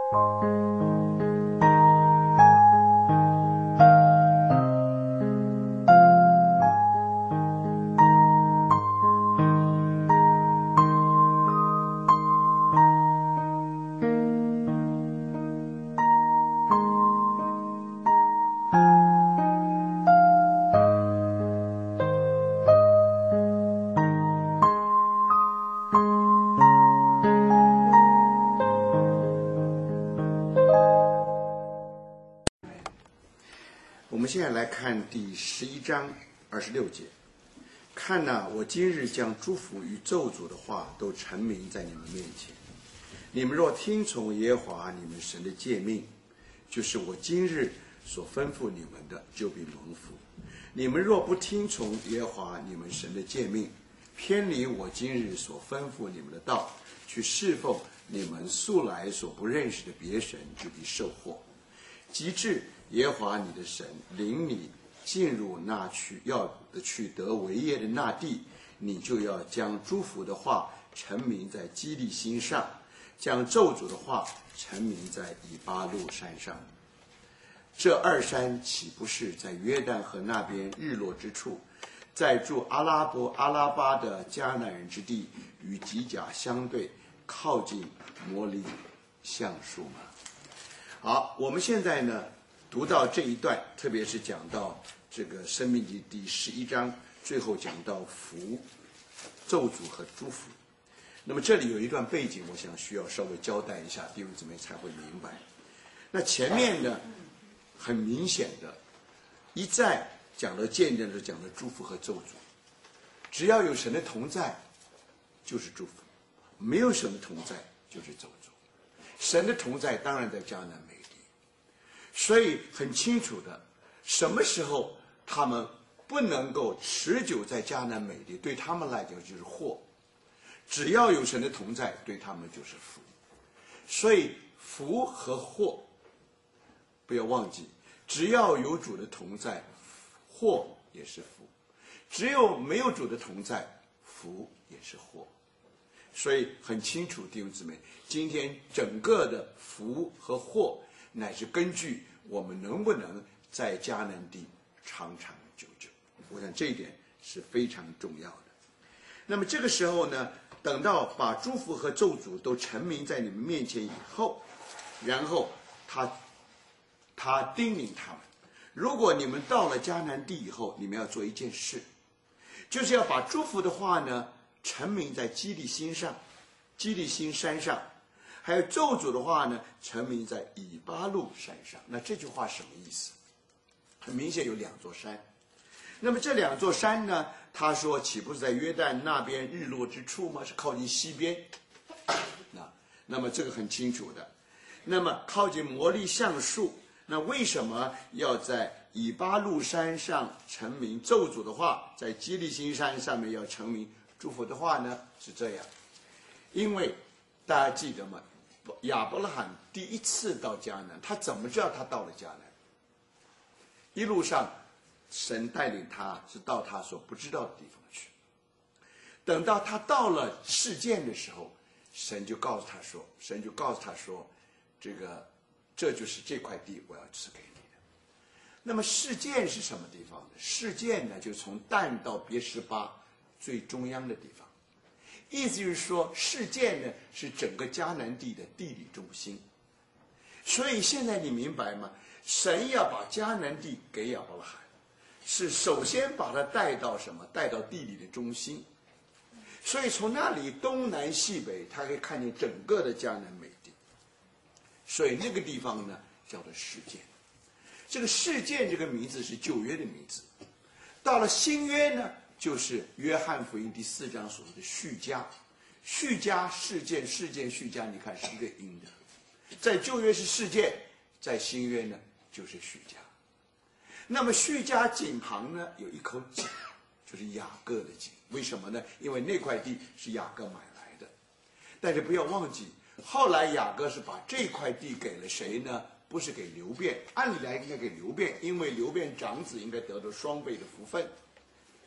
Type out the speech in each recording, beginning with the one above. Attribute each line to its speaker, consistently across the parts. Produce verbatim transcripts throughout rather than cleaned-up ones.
Speaker 1: 我们现在来看第十一章二十六节。看哪、啊，我今日将祝福与咒诅的话都陈明在你们面前。你们若听从耶和华你们神的诫命，就是我今日所吩咐你们的，就必蒙福。你们若不听从耶和华你们神的诫命，偏离我今日所吩咐你们的道，去侍奉你们素来所不认识的别神，就必受祸。及至耶和华你的神领你进入那去要去得为业的那地，你就要将祝福的话陈明在基利心上，将咒诅的话陈明在以巴路山上。这二山岂不是在约旦河那边日落之处，在住阿拉伯阿拉巴的迦南人之地，与吉甲相对，靠近摩利橡树吗？好，我们现在呢读到这一段，特别是讲到这个申命记第十一章，最后讲到福、咒诅和祝福。那么这里有一段背景，我想需要稍微交代一下，弟兄姊妹才会明白。那前面呢，很明显的，一再讲了见证的讲了祝福和咒诅。只要有神的同在，就是祝福；没有神的同在，就是咒诅。神的同在当然在迦南美地，所以很清楚的，什么时候他们不能够持久在迦南美地，对他们来讲就是祸；只要有神的同在，对他们就是福。所以福和祸不要忘记，只要有主的同在，祸也是福；只有没有主的同在，福也是祸。所以很清楚，弟兄姊妹，今天整个的福和祸，乃是根据我们能不能在迦南地长长久久。我想这一点是非常重要的。那么这个时候呢，等到把祝福和咒诅都陈明在你们面前以后，然后他他叮咛他们，如果你们到了迦南地以后，你们要做一件事，就是要把祝福的话呢陈明在基利心上，基利心山上，还有咒诅的话呢陈明在以巴路山上。那这句话什么意思？很明显有两座山。那么这两座山呢，他说岂不是在约旦那边日落之处吗？是靠近西边。那那么这个很清楚的。那么靠近摩利橡树，那为什么要在以巴路山上陈明咒诅的话，在基利心山上面要陈明祝福的话呢？是这样，因为大家记得吗？亚伯拉罕第一次到迦南，他怎么知道他到了迦南？一路上神带领他是到他所不知道的地方去。等到他到了示剑的时候，神就告诉他说，神就告诉他说，这个这就是这块地我要赐给你的。那么示剑是什么地方呢？示剑呢，就从但到别是巴最中央的地方，意思就是说，示剑呢是整个迦南地的地理中心。所以现在你明白吗？神要把迦南地给亚伯拉罕，是首先把他带到什么？带到地理的中心。所以从那里东南西北，他可以看见整个的迦南美地。所以那个地方呢，叫做示剑。这个示剑这个名字是旧约的名字，到了新约呢，就是约翰福音第四章所说的叙加。叙加、示剑、示剑、叙加，你看是一个音的。在旧约是示剑，在新约呢就是叙加。那么叙加井旁呢有一口井，就是雅各的井。为什么呢？因为那块地是雅各买来的。但是不要忘记，后来雅各是把这块地给了谁呢？不是给流便，按理来应该给流便，因为流便长子应该得到双倍的福分。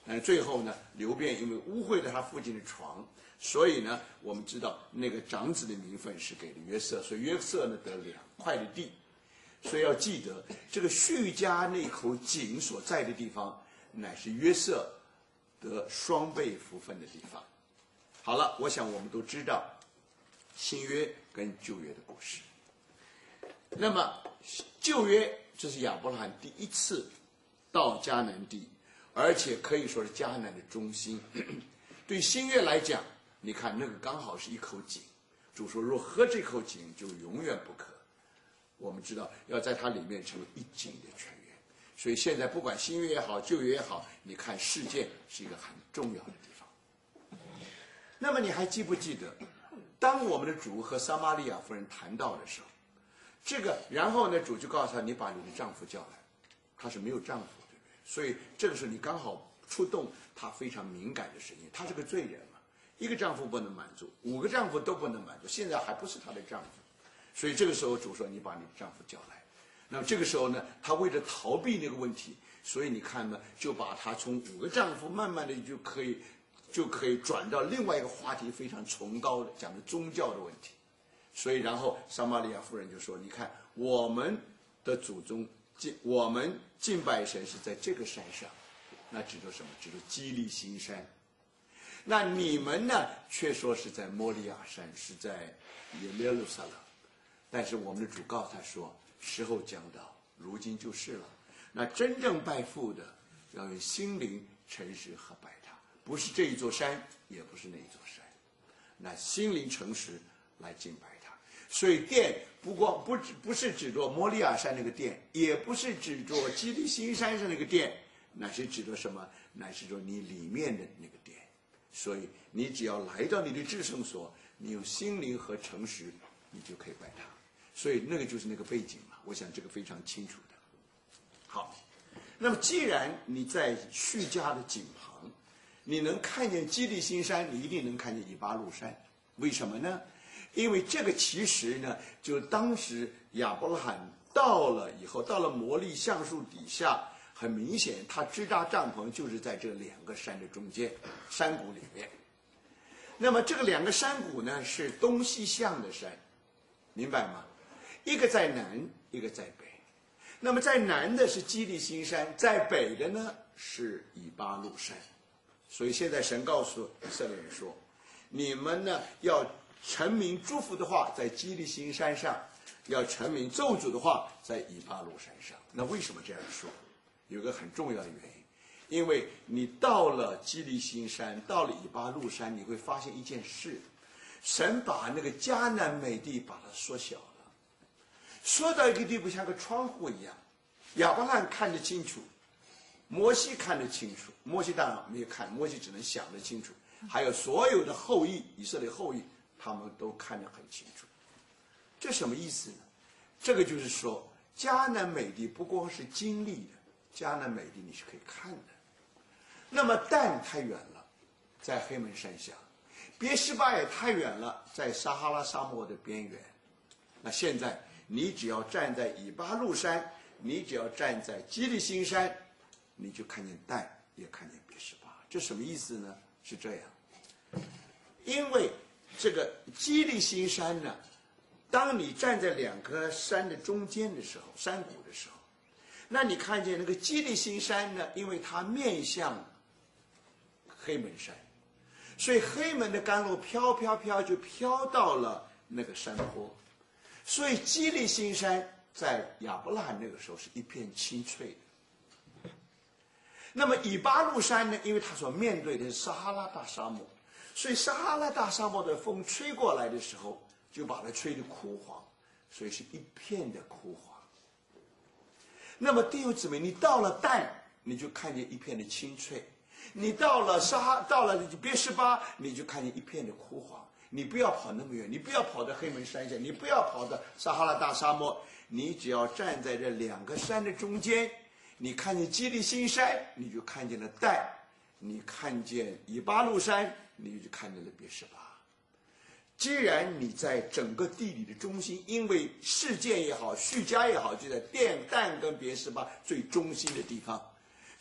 Speaker 1: 但是最后呢，刘辩因为污秽了他父亲的床，所以呢，我们知道那个长子的名分是给了约瑟，所以约瑟呢得两块的地。所以要记得，这个叙家那口井所在的地方，乃是约瑟得双倍福分的地方。好了，我想我们都知道新约跟旧约的故事。那么旧约这是亚伯拉罕第一次到迦南地，而且可以说是迦南的中心。对新约来讲，你看那个刚好是一口井，主说若喝这口井就永远不渴。我们知道要在它里面成为一井的泉源，所以现在不管新约也好旧约也好，你看事件是一个很重要的地方。那么你还记不记得当我们的主和撒玛利亚妇人谈到的时候，这个然后呢主就告诉他，你把你的丈夫叫来。她是没有丈夫，对不对？所以这个时候你刚好触动她非常敏感的声音，她是个罪人嘛，一个丈夫不能满足，五个丈夫都不能满足，现在还不是她的丈夫。所以这个时候主说，你把你的丈夫叫来。那么这个时候呢，她为了逃避那个问题，所以你看呢，就把她从五个丈夫慢慢的就可以就可以转到另外一个话题，非常崇高的讲的宗教的问题。所以然后撒玛利亚妇人就说，你看我们的祖宗敬我们敬拜神是在这个山上，那指着什么？指着基利心山。那你们呢却说是在摩利亚山，是在耶路撒冷。但是我们的主告诉他说，时候将到，如今就是了。那真正拜父的，要用心灵诚实和拜他，不是这一座山，也不是那一座山，那心灵诚实来敬拜他。所以殿不光不不是指着摩利亚山那个殿，也不是指着基利心山上那个殿，乃是指着什么？乃是指着你里面的那个殿。所以你只要来到你的至圣所，你用心灵和诚实，你就可以拜他。所以那个就是那个背景嘛，我想这个非常清楚的。好，那么既然你在叙家的井旁，你能看见基利心山，你一定能看见以巴路山。为什么呢？因为这个其实呢，就当时亚伯拉罕到了以后，到了摩利橡树底下，很明显他支搭帐篷就是在这两个山的中间，山谷里面。那么这个两个山谷呢，是东西向的山，明白吗？一个在南，一个在北。那么在南的是基利心山，在北的呢是以巴路山。所以现在神告诉以色列人说，你们呢要陈明祝福的话在基利心山上，要陈明咒诅的话在以巴路山上。那为什么这样说？有一个很重要的原因，因为你到了基利心山，到了以巴路山，你会发现一件事，神把那个迦南美地把它缩小了，缩到一个地步像个窗户一样。亚伯拉罕看得清楚，摩西看得清楚，摩西当然没有看，摩西只能想得清楚，还有所有的后裔，以色列后裔，他们都看得很清楚。这什么意思呢？这个就是说，迦南美地不光是经历的，迦南美地你是可以看的。那么但太远了，在黑门山下，别是巴也太远了，在撒哈拉沙漠的边缘。那现在你只要站在以巴路山，你只要站在基利心山，你就看见但，也看见别是巴。这什么意思呢？是这样，因为这个基利心山呢，当你站在两个山的中间的时候，山谷的时候，那你看见那个基利心山呢，因为它面向黑门山，所以黑门的甘露飘飘飘就飘到了那个山坡，所以基利心山在亚伯拉罕那个时候是一片青翠的。那么以巴路山呢，因为它所面对的是撒哈拉大沙漠，所以撒哈拉大沙漠的风吹过来的时候，就把它吹得枯黄，所以是一片的枯黄。那么弟兄姊妹，你到了但，你就看见一片的青翠；你到了沙，到了别是巴，你就看见一片的枯黄。你不要跑那么远，你不要跑到黑门山下，你不要跑到撒哈拉大沙漠，你只要站在这两个山的中间，你看见基利心山，你就看见了但；你看见以巴路山，你就看见了别是巴。既然你在整个地理的中心，因为事件也好，叙家也好，就在但跟别是巴最中心的地方，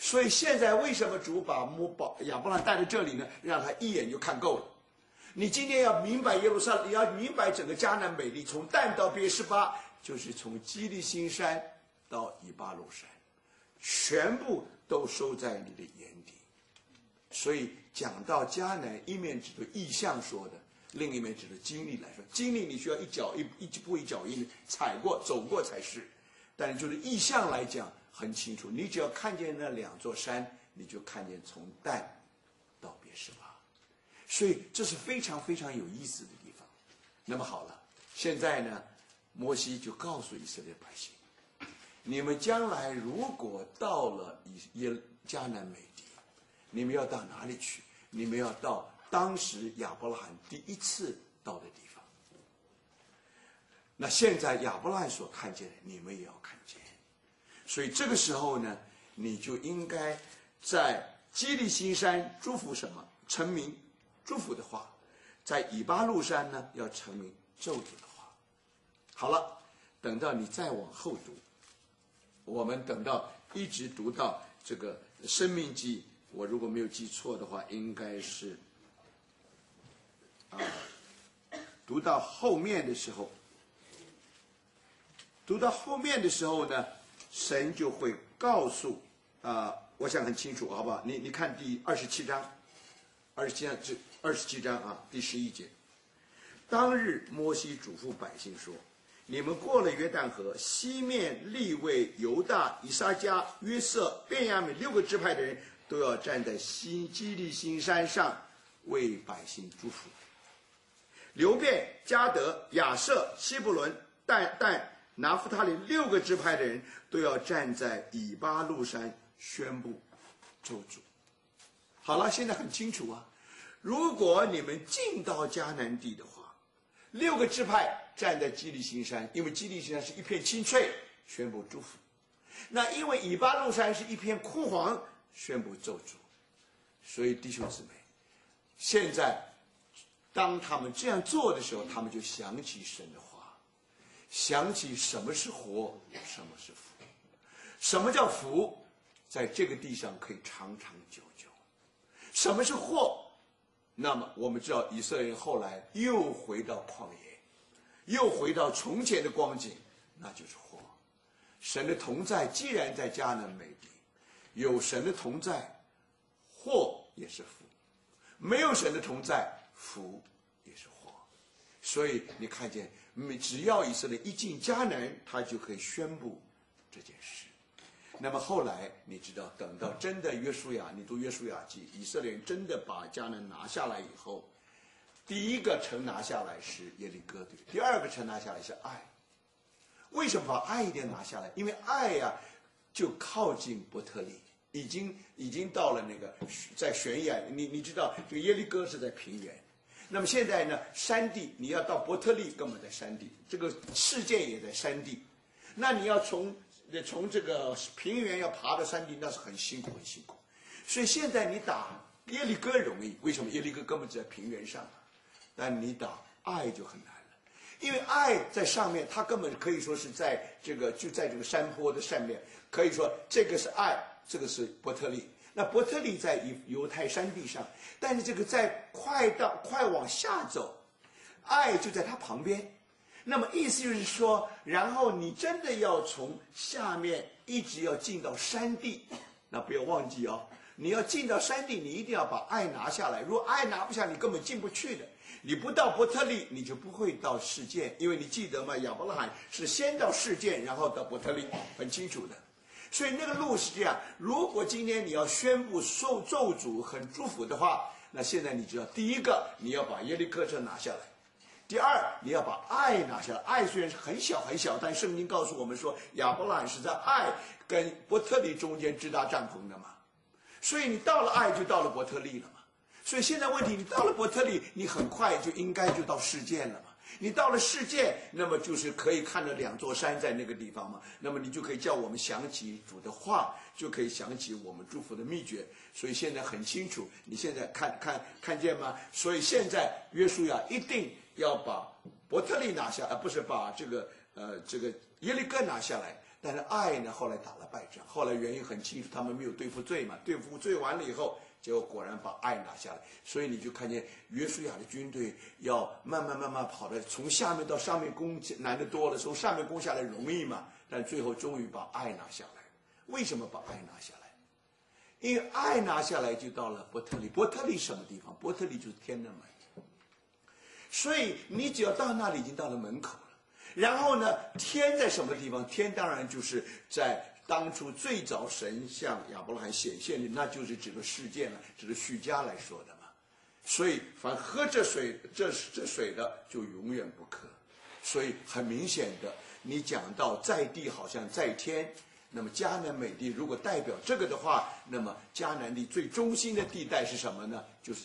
Speaker 1: 所以现在为什么主把摩把亚伯拉罕带到这里呢？让他一眼就看够了。你今天要明白耶路撒冷，你要明白整个迦南美地，从但到别是巴，就是从基利心山到以巴路山，全部都收在你的眼底。所以讲到迦南，一面指的意象说的，另一面指的经历来说，经历你需要一脚一一步一脚印踩过走过才是，但是就是意象来讲很清楚，你只要看见那两座山，你就看见从但到别是巴。所以这是非常非常有意思的地方。那么好了，现在呢，摩西就告诉以色列百姓，你们将来如果到了耶迦南美地，你们要到哪里去？你们要到当时亚伯拉罕第一次到的地方。那现在亚伯拉罕所看见的，你们也要看见。所以这个时候呢，你就应该在基利心山祝福什么？成名祝福的话，在以巴路山呢，要成名咒诅的话。好了，等到你再往后读，我们等到一直读到这个申命记，我如果没有记错的话，应该是啊，读到后面的时候，读到后面的时候呢，神就会告诉啊，我想很清楚，好不好？你你看第二十七章，二十七章这二十七章啊，第十一节。当日摩西嘱咐百姓说：你们过了约旦河，西面利未、犹大、以撒迦、约瑟、便雅悯六个支派的人，都要站在西基利心山上为百姓祝福。流便、迦得、亚设、希布伦、但但、拿弗他利六个支派的人，都要站在以巴路山宣布咒诅。好了，现在很清楚啊。如果你们进到迦南地的话，六个支派站在基利心山，因为基利心山是一片青翠，宣布祝福。那因为以巴路山是一片枯黄，宣布咒诅。所以弟兄姊妹，现在当他们这样做的时候，他们就想起神的话，想起什么是活，什么是福。什么叫福？在这个地上可以长长久久。什么是祸？那么我们知道以色列人后来又回到旷野，又回到从前的光景，那就是祸。神的同在既然在迦南美地，有神的同在，祸也是福；没有神的同在，福也是祸。所以你看见，只要以色列一进迦南，他就可以宣布这件事。那么后来你知道，等到真的约书亚，你读约书亚记，以色列人真的把迦南拿下来以后，第一个城拿下来是耶利哥，对，第二个城拿下来是爱。为什么把爱一点拿下来？因为爱呀、啊，就靠近伯特利，已经已经到了那个在悬崖。你你知道，这个耶利哥是在平原，那么现在呢，山地你要到伯特利，根本在山地，这个事件也在山地，那你要从。从这个平原要爬到山地，那是很辛苦很辛苦。所以现在你打耶利哥容易，为什么？耶利哥根本就在平原上，但你打爱就很难了，因为爱在上面，它根本可以说是在这个就在这个山坡的上面，可以说这个是爱，这个是伯特利。那伯特利在犹太山地上，但是这个在快到快往下走，爱就在它旁边。那么意思就是说，然后你真的要从下面一直要进到山地，那不要忘记哦，你要进到山地，你一定要把爱拿下来。如果爱拿不下，你根本进不去的。你不到伯特利，你就不会到示剑，因为你记得吗？亚伯拉罕是先到示剑，然后到伯特利，很清楚的。所以那个路是这样。如果今天你要宣布受咒诅很祝福的话，那现在你知道，第一个你要把耶利哥城拿下来。第二，你要把爱拿下来。爱虽然是很小很小，但圣经告诉我们说，亚伯拉罕是在爱跟伯特利中间支搭帐篷的嘛。所以你到了爱，就到了伯特利了嘛。所以现在问题，你到了伯特利，你很快就应该就到示剑了嘛。你到了示剑，那么就是可以看到两座山在那个地方嘛。那么你就可以叫我们想起主的话，就可以想起我们祝福的秘诀。所以现在很清楚，你现在看看看见吗？所以现在约书亚一定要把伯特利拿下，而不是把这个呃这个耶利哥拿下来。 但是爱呢，后来打了败仗，后来原因很清楚，他们没有对付罪嘛，对付罪完了以后，结果果然把爱拿下来。所以你就看见约书亚的军队要慢慢慢慢跑的，从下面到上面攻难得多了，从上面攻下来容易嘛，但最后终于把爱拿下来。为什么把爱拿下来？因为爱拿下来就到了伯特利。伯特利什么地方？伯特利就是天的门。所以你只要到那里，已经到了门口了。然后呢，天在什么地方？天当然就是在当初最早神向亚伯拉罕显现的，那就是指的事件了，指的叙加来说的嘛。所以凡喝这水这这水的，就永远不渴。所以很明显的，你讲到在地好像在天，那么迦南美地如果代表这个的话，那么迦南地最中心的地带是什么呢？就是